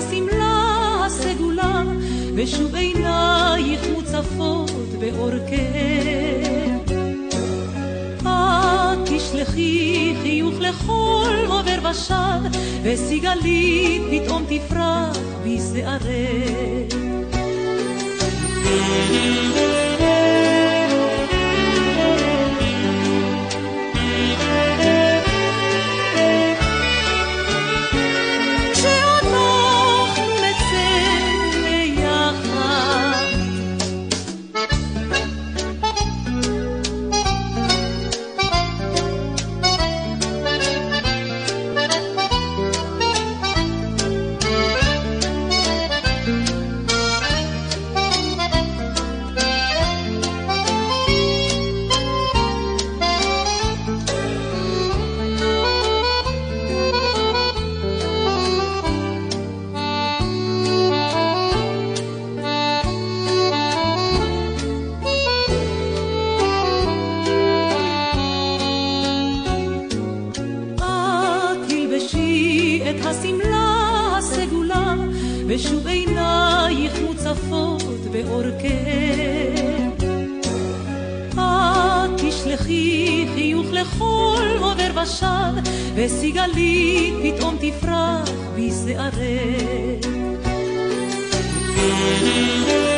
השמלה הסגולה, ושוב עינייך מוצפות באורכך. את תשלחי חיוך לכל עובר ושב, וסיגלית פתאום תפרח בשערך. ושוב עינייך מוצפות באורכך. את תשלחי חיוך לכל עובר ושב, וסיגלית פתאום תפרח בשערך.